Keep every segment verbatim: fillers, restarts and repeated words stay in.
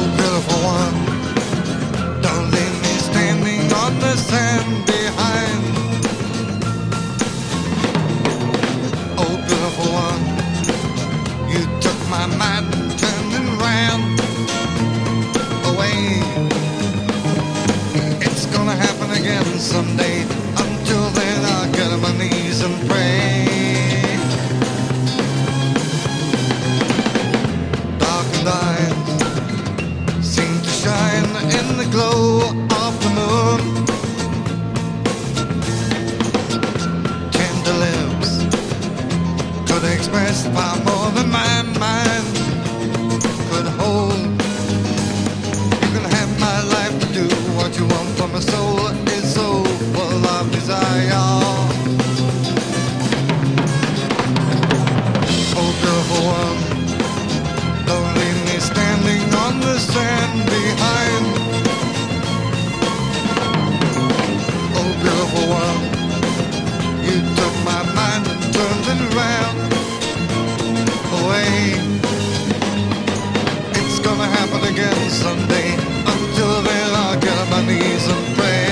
Oh, beautiful one, don't leave me standing on the sand behind. Oh, beautiful one, you took my mind and turned and ran away. It's gonna happen again someday. Until then, I'll get on my knees and pray. Darkened eyes seem to shine in the glow of the moon. Tender lips could express far more than my mind could hold. You can have my life to do what you want, for my soul is so full of desire. Oh, beautiful one, don't leave me standing on the sand behind. Oh, beautiful one, you took my mind and turned it around away. It's gonna happen again someday. Until then, I'll get on my knees and pray.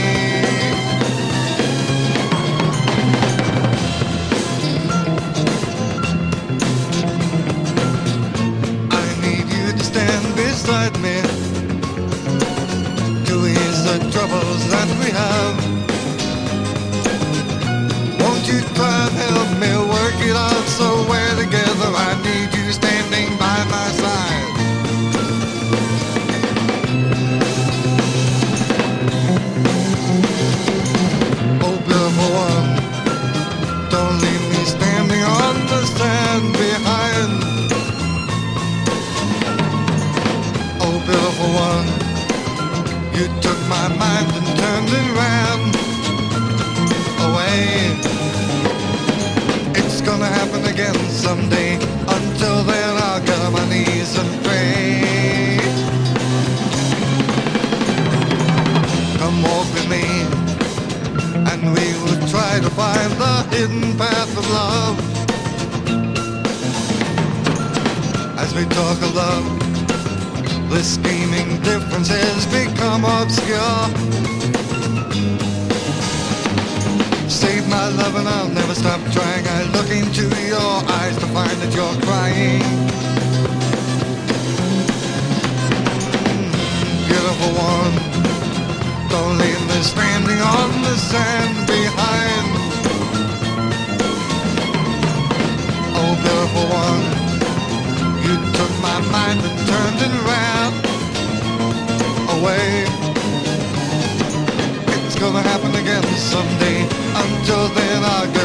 I need you to stand beside me to ease the troubles that we have. Won't you try and help me work it out so we're together? I need you standing by my side. Oh, beautiful one, don't leave me standing on the sand behind. Oh, beautiful one, you took my mind and turned it round away. It's gonna happen again someday. Until then, I'll get on my knees and pray. Come walk with me, and we will try to find the hidden path of love. As we talk of love, the scheming differences become obscure. Save my love and I'll never stop trying. I look into your eyes to find that you're crying. Beautiful one, don't leave me standing on the sand behind. Oh, beautiful one, you took my mind and turned it around away. It's gonna happen again someday. Until then, I'll go